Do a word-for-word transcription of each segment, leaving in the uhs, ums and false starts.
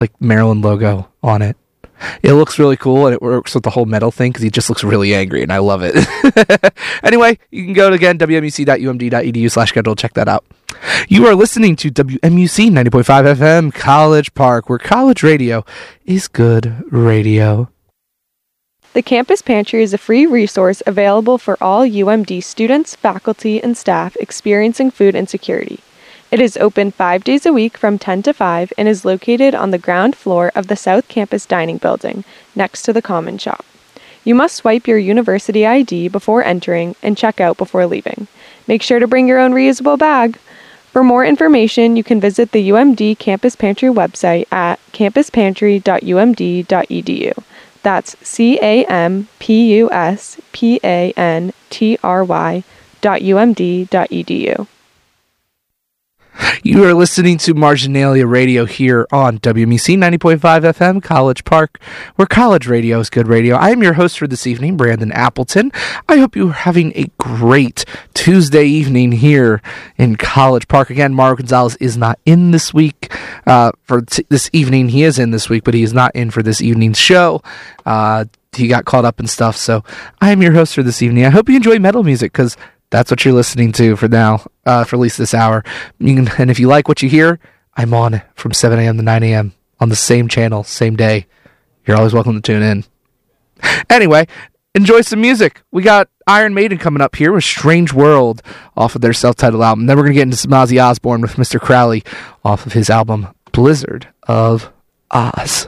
like Maryland logo on it. It looks really cool, and it works with the whole metal thing because he just looks really angry, and I love it. Anyway, you can go to, again, w m u c dot u m d dot e d u slash schedule. Check that out. You are listening to W M U C ninety point five F M College Park, where college radio is good radio. The Campus Pantry is a free resource available for all U M D students, faculty, and staff experiencing food insecurity. It is open five days a week from ten to five and is located on the ground floor of the South Campus Dining Building, next to the Common Shop. You must swipe your university I D before entering and check out before leaving. Make sure to bring your own reusable bag. For more information, you can visit the U M D Campus Pantry website at campus pantry dot u m d dot e d u. That's C A M P U S P A N T R Y dot U M D dot E D U. You are listening to Marginalia Radio here on W M E C ninety point five F M College Park, where college radio is good radio. I am your host for this evening, Brandon Appleton. I hope you are having a great Tuesday evening here in College Park. Again, Mauro Gonzalez is not in this week. Uh, for t- this evening, he is in this week, but he is not in for this evening's show. Uh, he got caught up and stuff, so I am your host for this evening. I hope you enjoy metal music, because that's what you're listening to for now, uh, for at least this hour. You can, and if you like what you hear, I'm on from seven a.m. to nine a.m. on the same channel, same day. You're always welcome to tune in. Anyway, enjoy some music. We got Iron Maiden coming up here with Strange World off of their self-titled album. Then we're going to get into some Ozzy Osbourne with Mister Crowley off of his album Blizzard of Oz.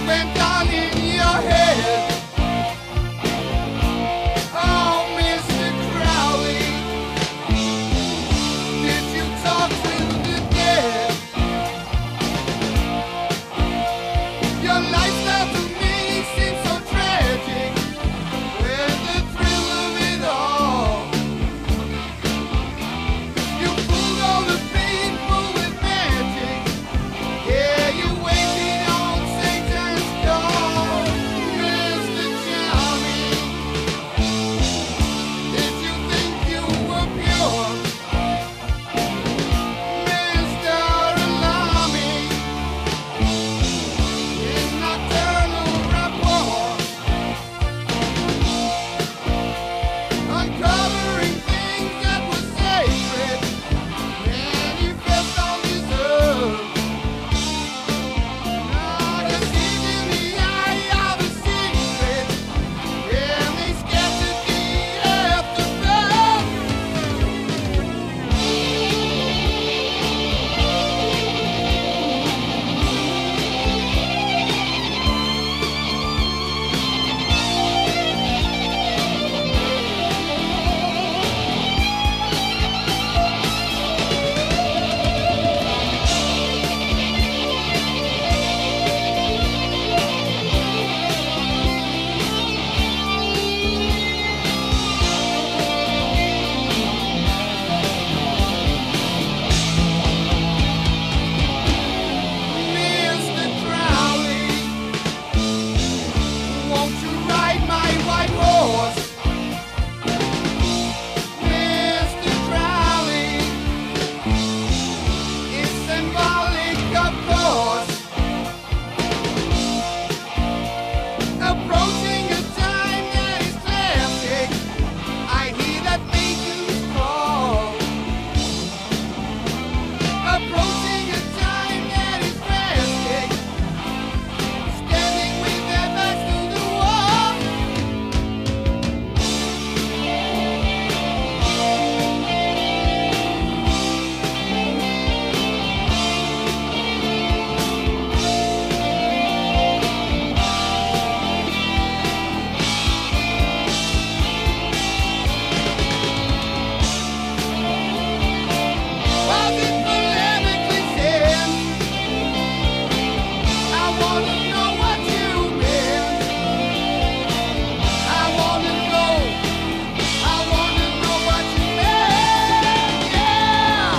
went on in your head. Oh, Mister Crowley, did you talk to the dead? Your lifestyle to me seems so tragic. Where's the thrill of it all? You fooled all the people with magic. Yeah, you waited on Satan's door, Mister Charming. Did you think you were pure, Mister Alarming? In nocturnal rapport, uncovering things that were sacred, manifest undeserved. Now deceived in the eye of the secret, and they scattered the aftermath. Mister Crowley, won't you ride my white horse? Mister Crowley, it's symbolic, of course. Approaching a time that is classic, I hear that maidens call. Approaching a time that is drastic, standing with their backs to the wall. Was it polemically said? I wanna know what you meant. I wanna know, I wanna know what you meant. Yeah.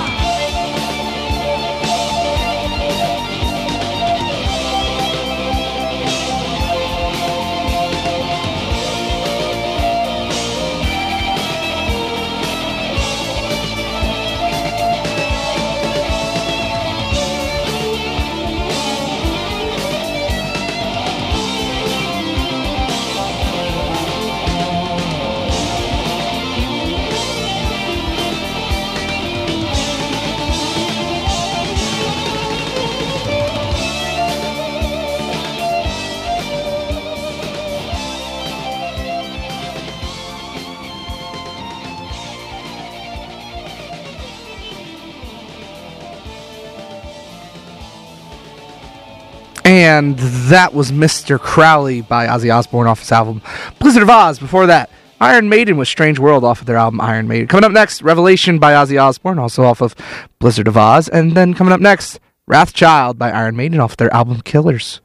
And that was Mister Crowley by Ozzy Osbourne off his album Blizzard of Oz. Before that, Iron Maiden with Strange World off of their album Iron Maiden. Coming up next, Revelation by Ozzy Osbourne, also off of Blizzard of Oz. And then coming up next, Wrathchild by Iron Maiden off their album Killers.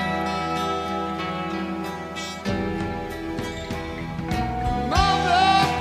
Mother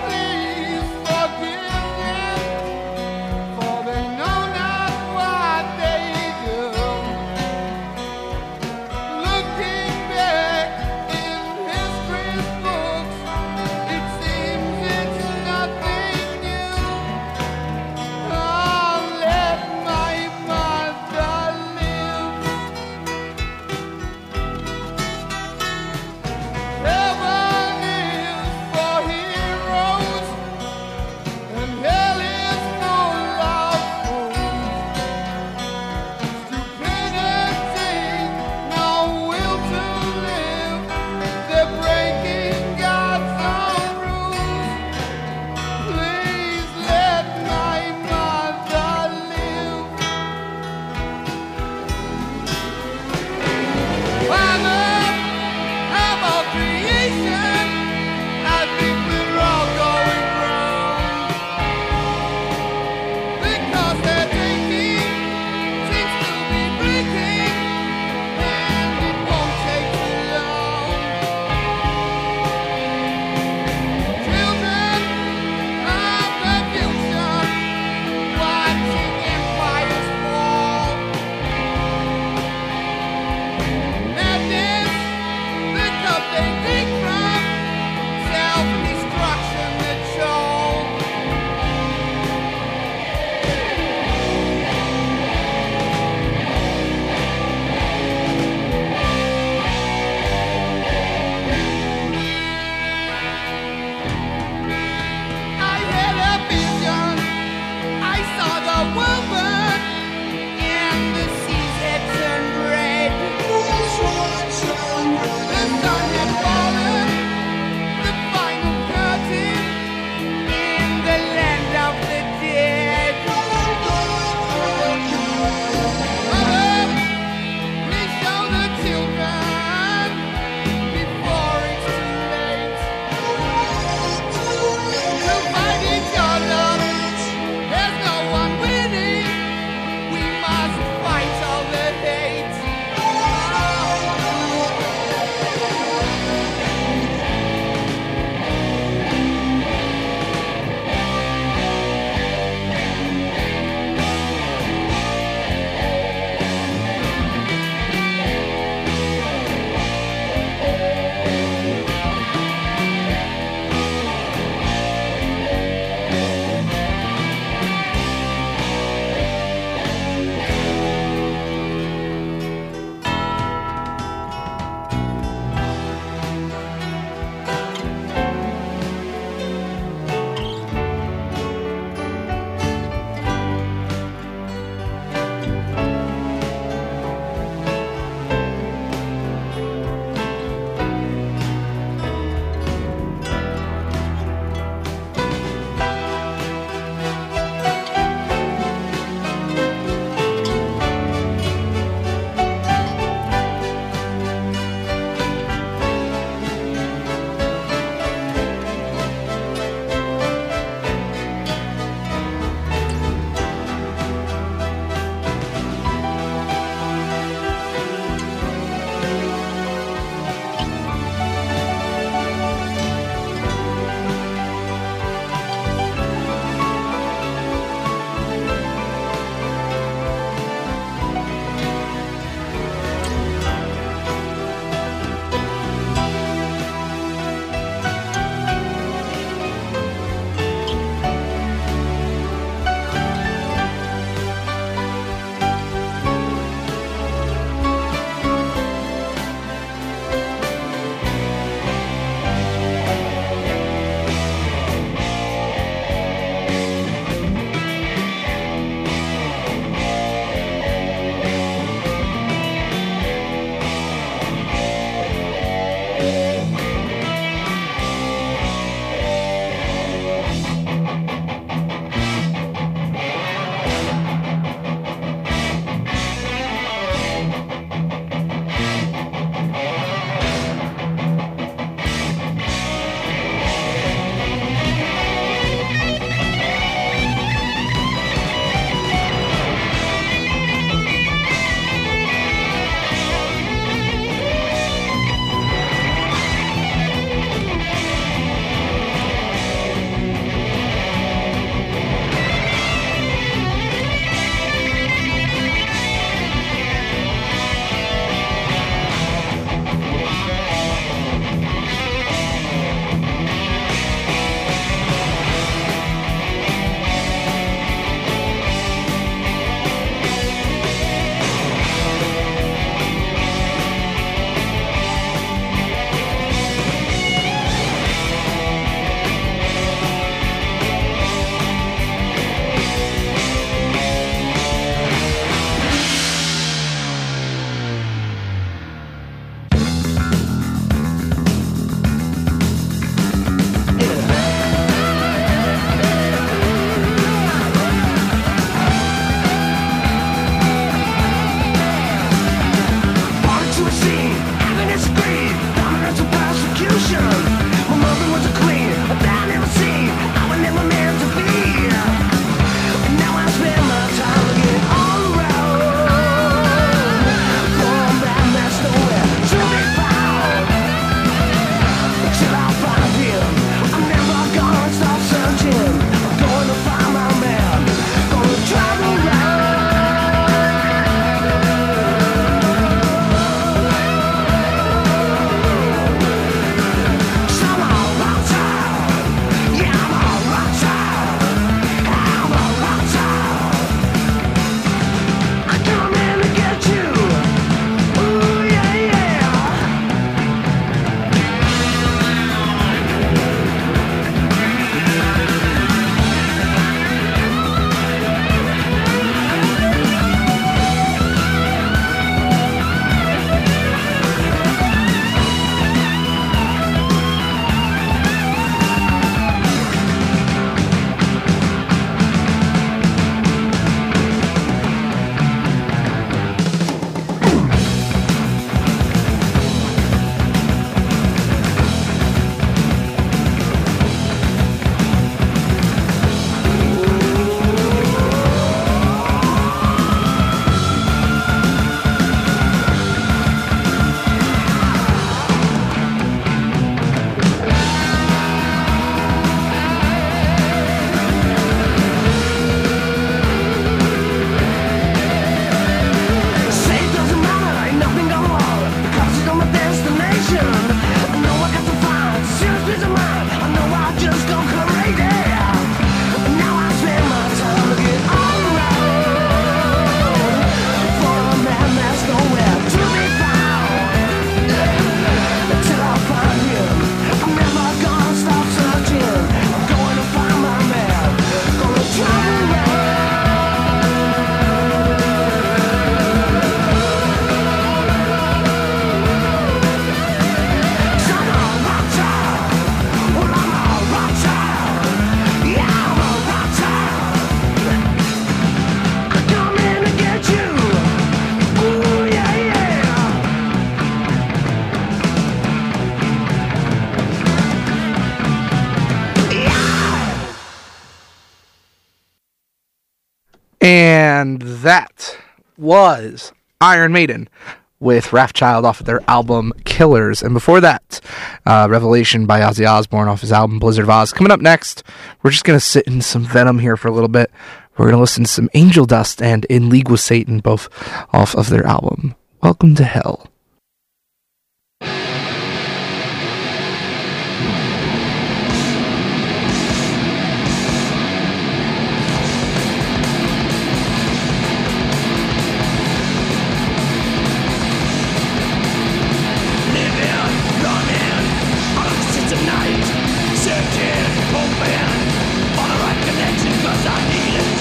And that was Iron Maiden with Wrathchild off of their album Killers. And before that, uh, Revelation by Ozzy Osbourne off his album Blizzard of Oz. Coming up next, we're just going to sit in some Venom here for a little bit. We're going to listen to some Angel Dust and In League with Satan, both off of their album Welcome to Hell.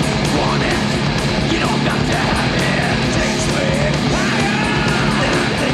You don't got to have it. Takes me higher.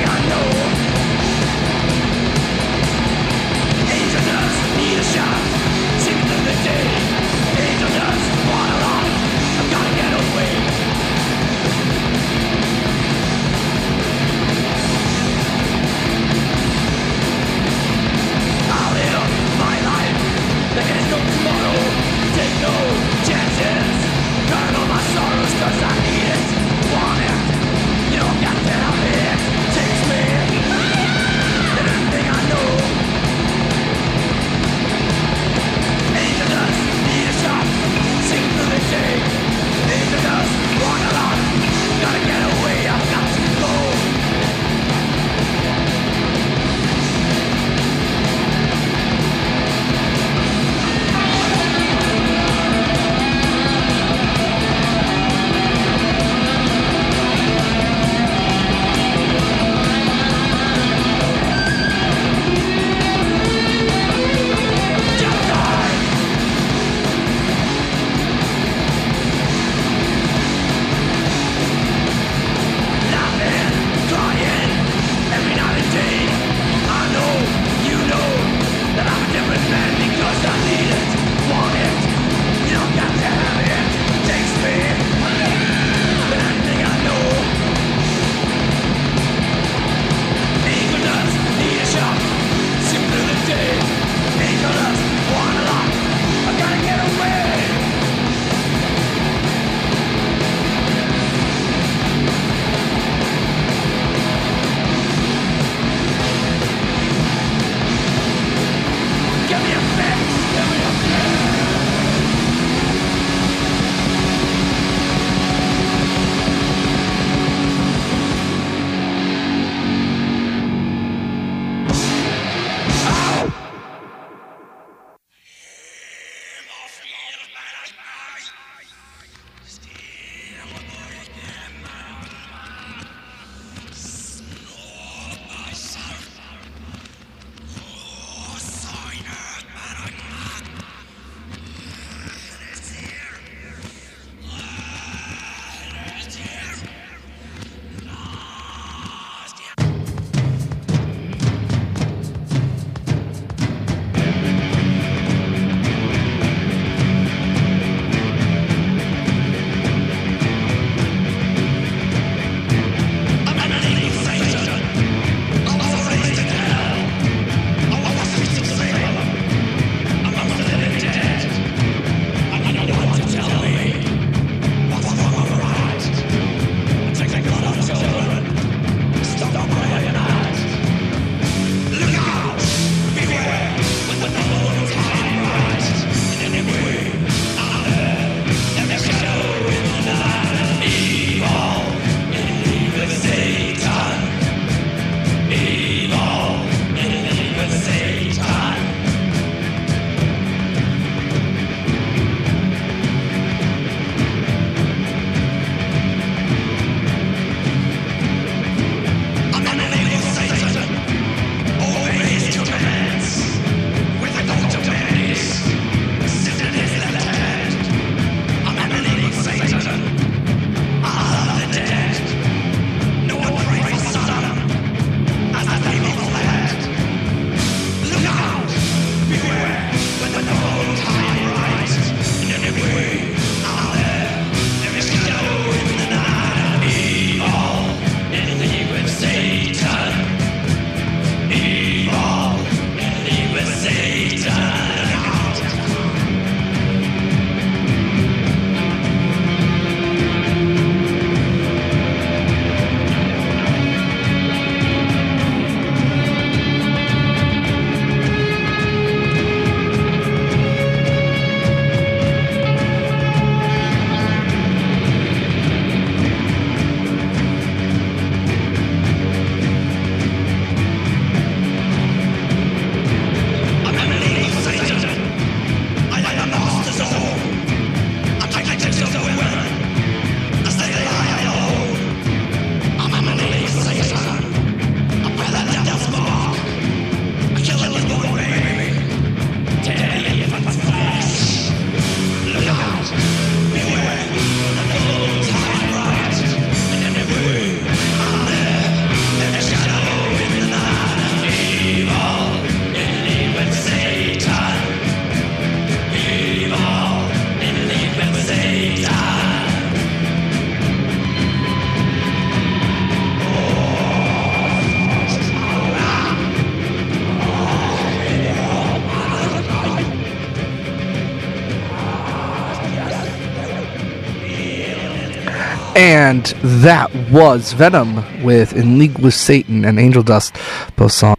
And that was Venom with In League with Satan and Angel Dust, both songs.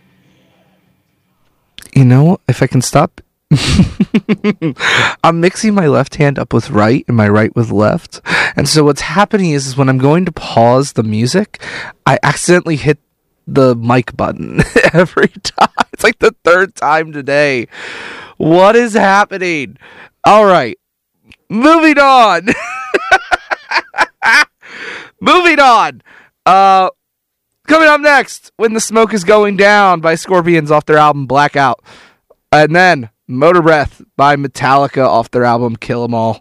You know, if I can stop. I'm mixing my left hand up with right and my right with left. And so what's happening is, is when I'm going to pause the music, I accidentally hit the mic button every time. It's like the third time today. What is happening? All right. Moving on. Moving on. Uh, coming up next, When the Smoke is Going Down by Scorpions off their album Blackout. And then Motor Breath by Metallica off their album Kill 'Em All.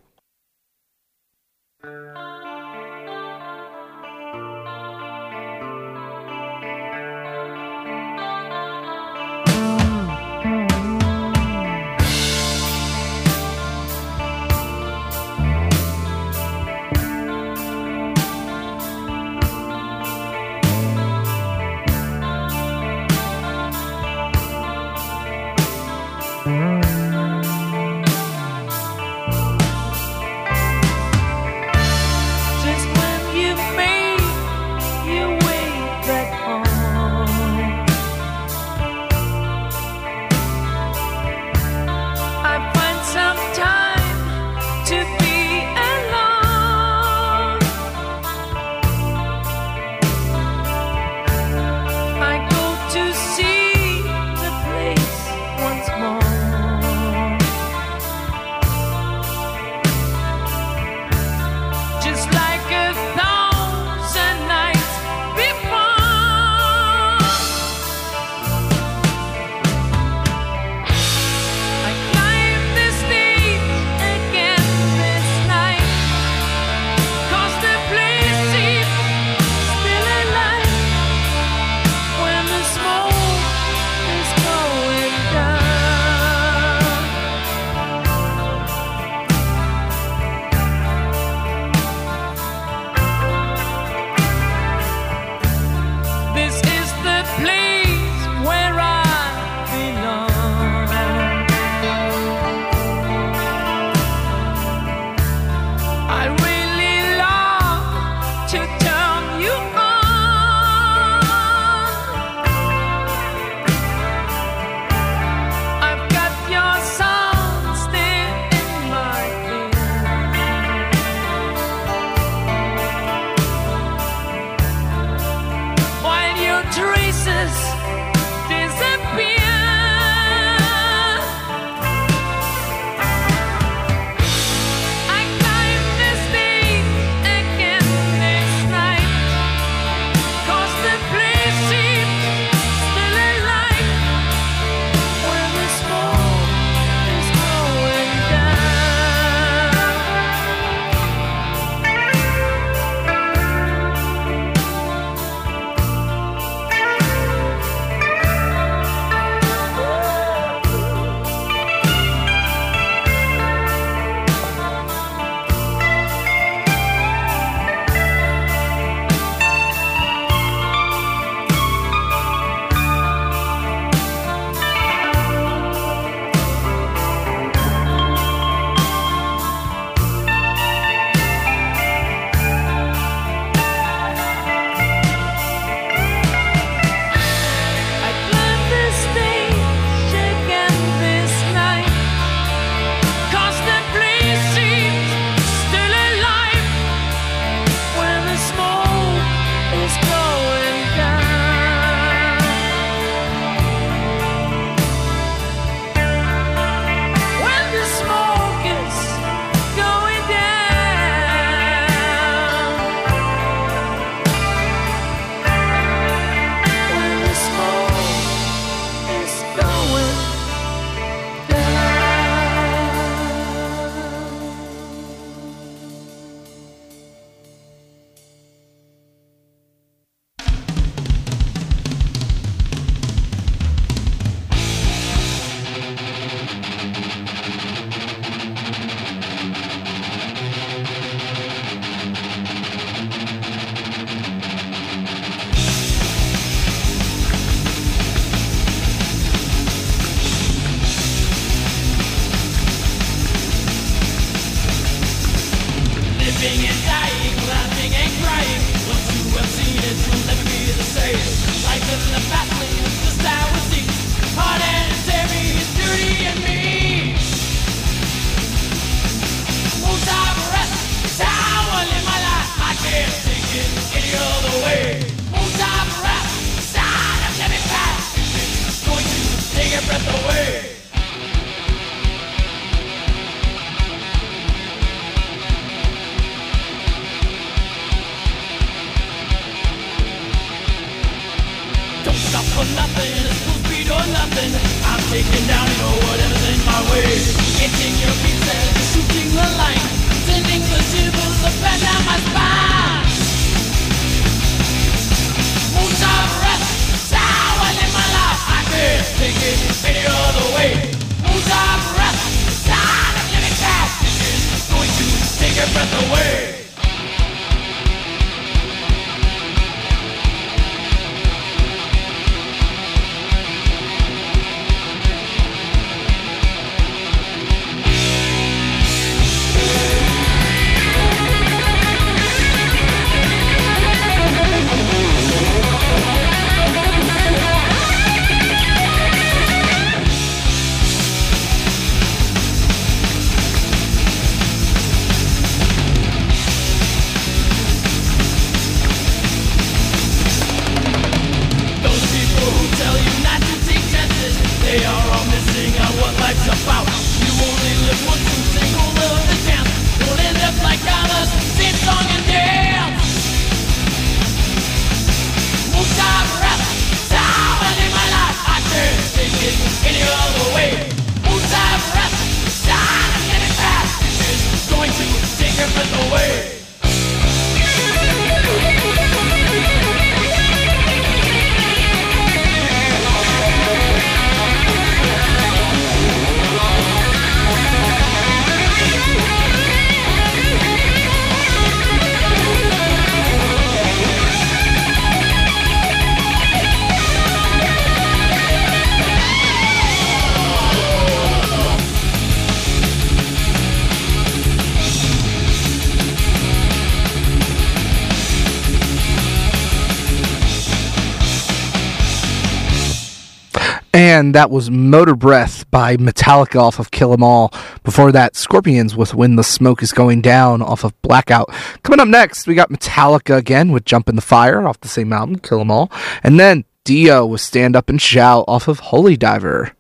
living the fast lane, just I would see. Hard and heavy, it's dirty and mean. Most I've rest, it's how I live my life. I can't take it any other way. Most I've rest, it's how I'm living fast. It's going to take your breath away. Stop for nothing, it's full speed or nothing. I'm taking down, you know, whatever's in my way. Hitting your beats as you're shooting the line, sending the shivers up and down my spine. Most of rest, it's how I live my life. I can't take it any other way. Most of rest, it's how I'm living fast. It's going to take your breath away. They are all missing on what life's about. You only live once, you take all of the chance. You'll end up like others, sing song and dance. Most of rest, it's how I live my life. I can't take it any other way. Most of rest, it's how I'm living fast. It's going to take your breath away. And that was Motor Breath by Metallica off of Kill 'Em All. Before that, Scorpions with When the Smoke Is Going Down off of Blackout. Coming up next, we got Metallica again with Jump in the Fire off the same album, Kill 'Em All. And then Dio with Stand Up and Shout off of Holy Diver.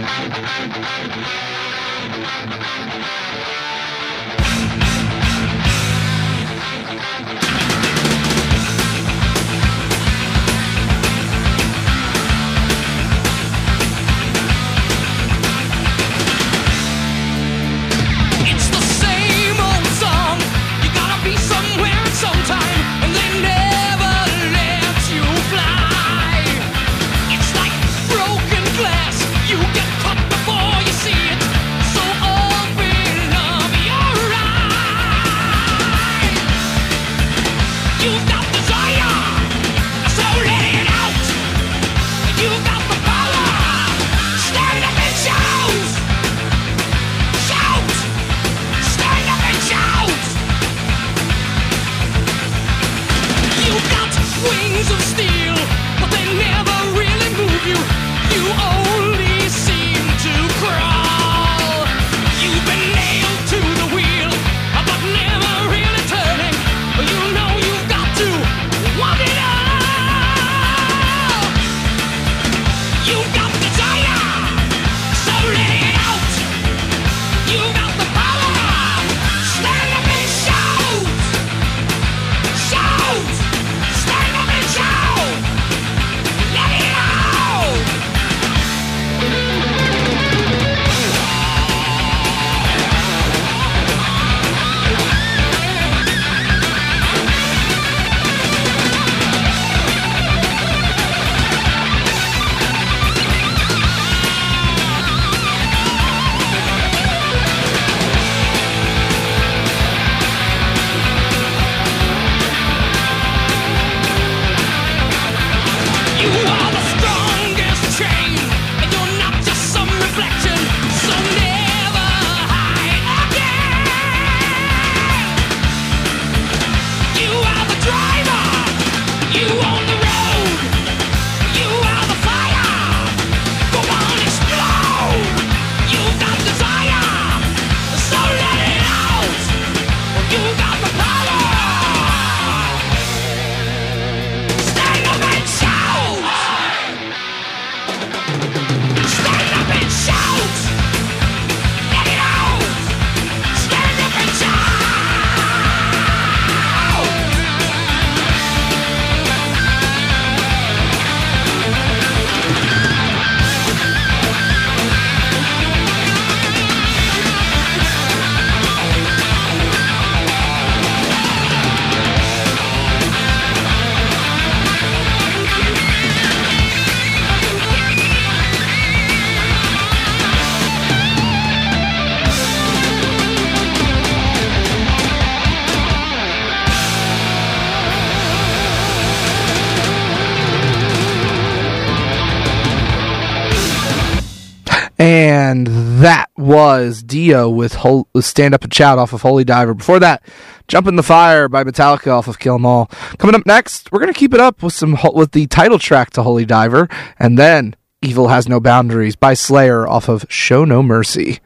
And that was Dio with Hol- Stand Up and Shout off of Holy Diver. Before that, Jump in the Fire by Metallica off of Kill 'Em All. Coming up next, we're going to keep it up with some with the title track to Holy Diver, and then Evil Has No Boundaries by Slayer off of Show No Mercy.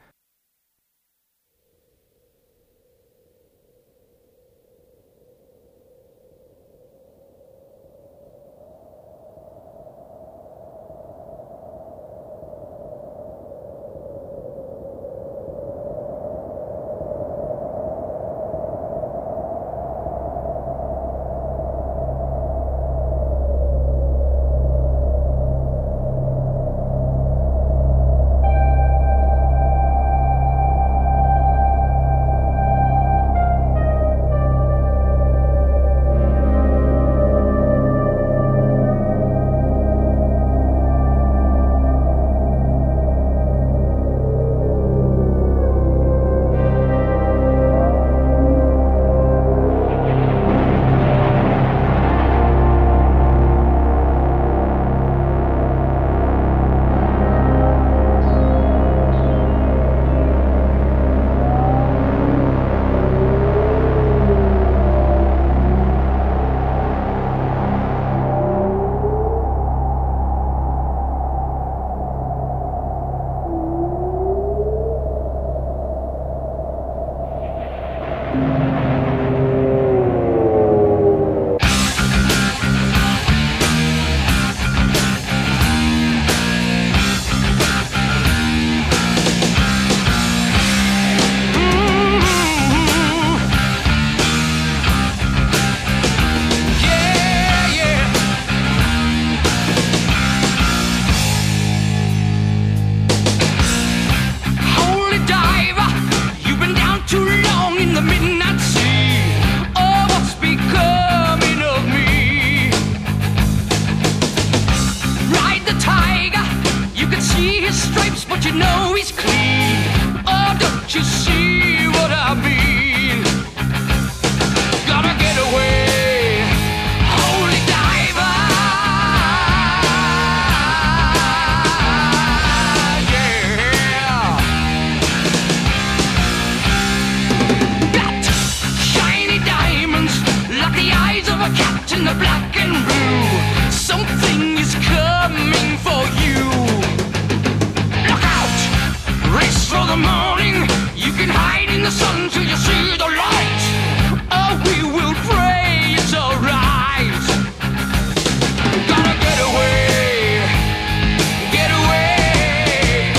the cat in the black and blue. Something is coming for you. Look out! Race for the morning. You can hide in the sun till you see the light. Oh, we will pray it's alright. Gotta get away, get away.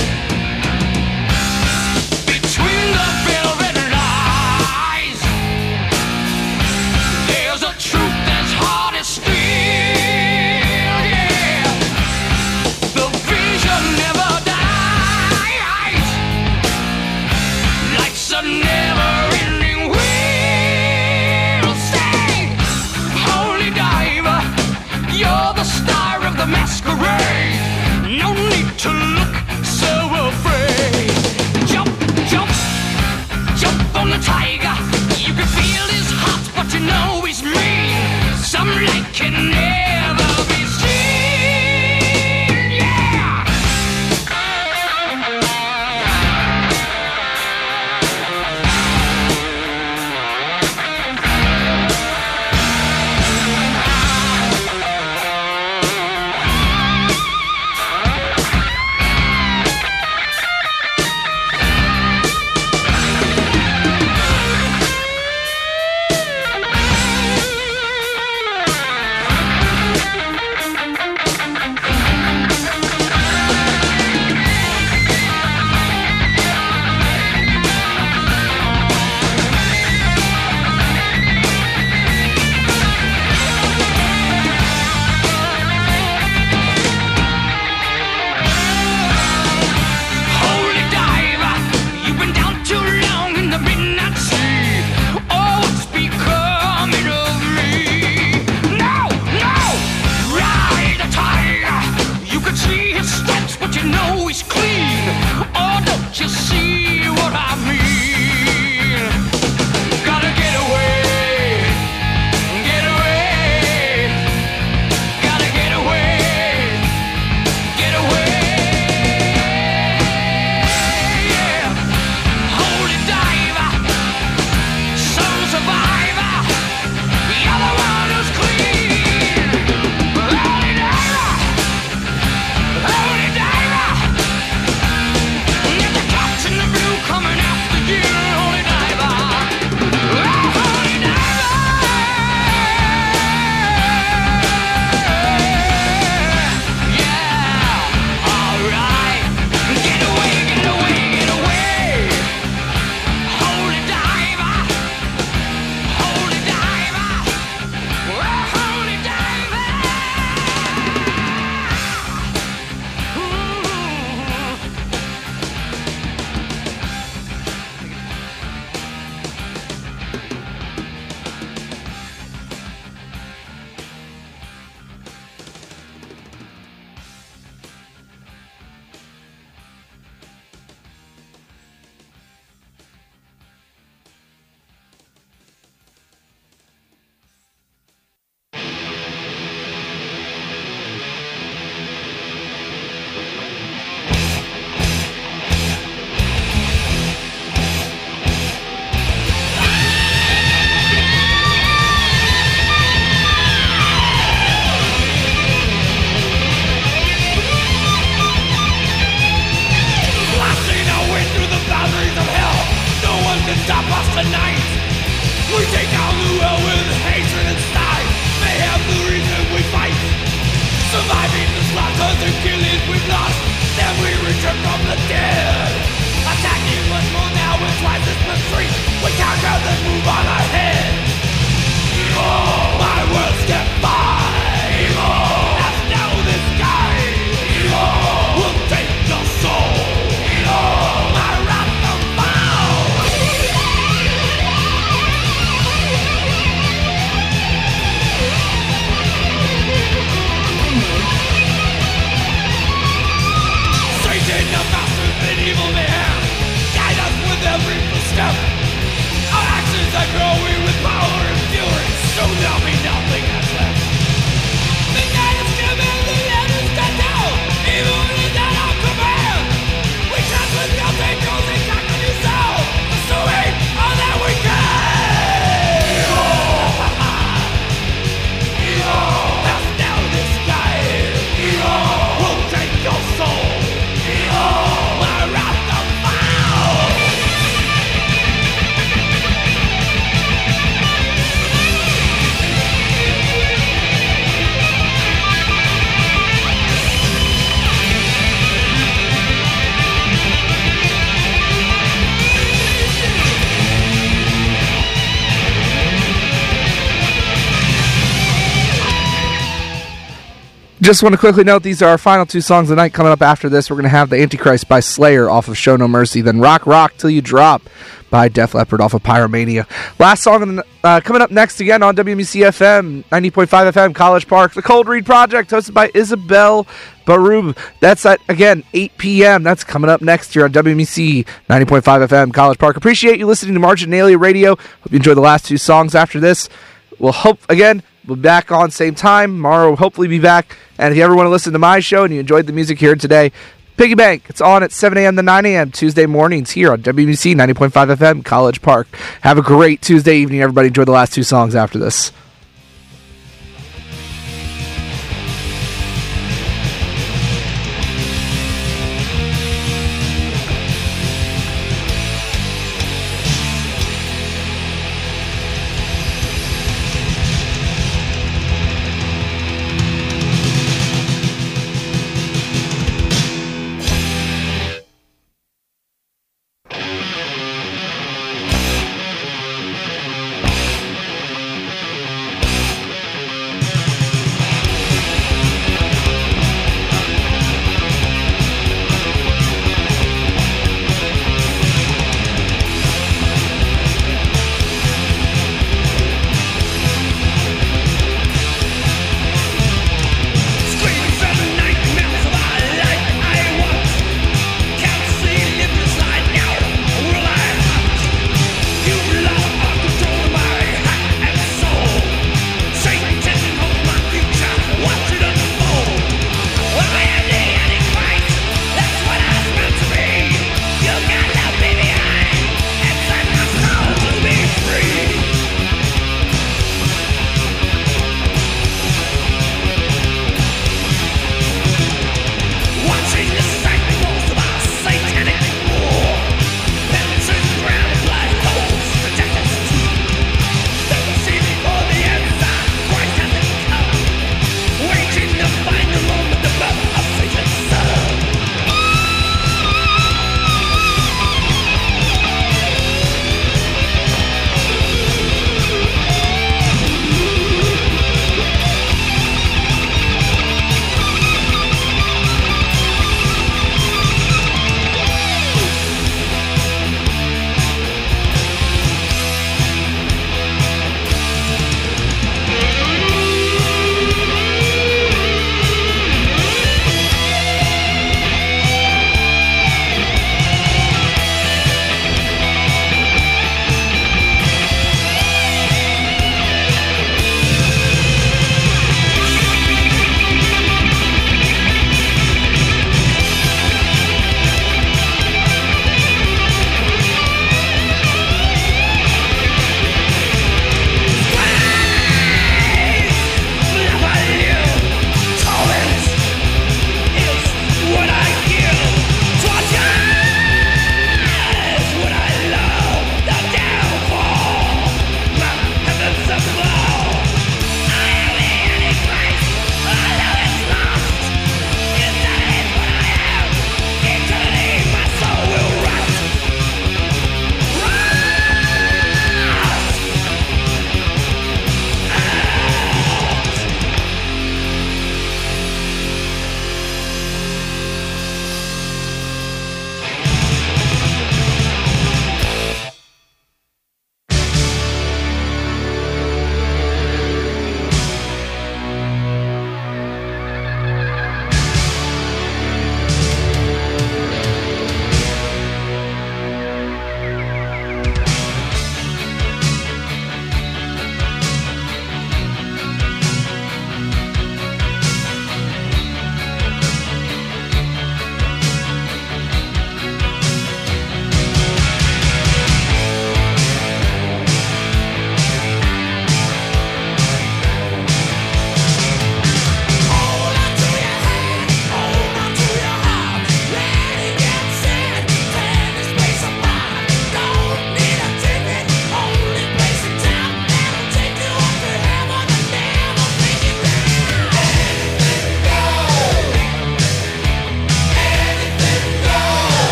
Between the velvet lies, there's a truth that's hard as steel. Yeah, the vision never dies. Life's a never-ending wheel. Say, holy diver, you're the star of the masquerade. No need to look so afraid. Jump, jump, jump on the tiger. You can feel his heart, but you know he's mean. Some light can never be seen. Yeah. Holy diver, you've been down too long in the midnight sea. Oh, what's becoming of me? No, no, ride the tiger. You can see his stripes, but you know he's clean. Oh, don't you see what I mean? Gotta get away, get away. Gotta get away, get away. Yeah. Holy diver, soul survivor, you're the one who's clean. Holy diver, holy diver, get the cats in the blue coming after you. Holy diver, oh, holy diver. Yeah, alright. Get away, get away, get away. Holy diver, holy diver, oh, holy diver. Ooh. Blasting our way through the boundaries of hell. No one can stop us tonight. We take down the world with hatred and strife. Mayhem the reason we fight. Surviving the slaughters and killings we've lost. Then we return from the dead. Attacking once more now with twice as much strength. We counter then move on ahead. Evil, my words get by. Evil, as now the sky. Evil, will take your soul. Evil, my wrath of bound. Satan, the master of medieval mayhem, guide us with every footstep. Just want to quickly note these are our final two songs of the night. Coming up after this, we're going to have The Antichrist by Slayer off of Show No Mercy, then Rock Rock Till You Drop by Def Leppard off of Pyromania. Last song uh, coming up next again on W M C F M, ninety point five F M, College Park, The Cold Read Project, hosted by Isabel Barub. That's at, again, eight p.m. That's coming up next year on W M C ninety point five F M, College Park. Appreciate you listening to Marginalia Radio. Hope you enjoy the last two songs after this. We'll hope, again, we'll be back on same time. Tomorrow we'll hopefully be back. And if you ever want to listen to my show and you enjoyed the music here today, Piggy Bank, it's on at seven a.m. to nine a.m. Tuesday mornings here on W M C ninety point five F M, College Park. Have a great Tuesday evening, everybody. Enjoy the last two songs after this.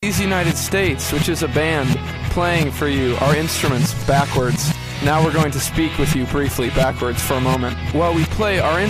United States, which is a band playing for you our instruments backwards. Now we're going to speak with you briefly backwards for a moment. While we play our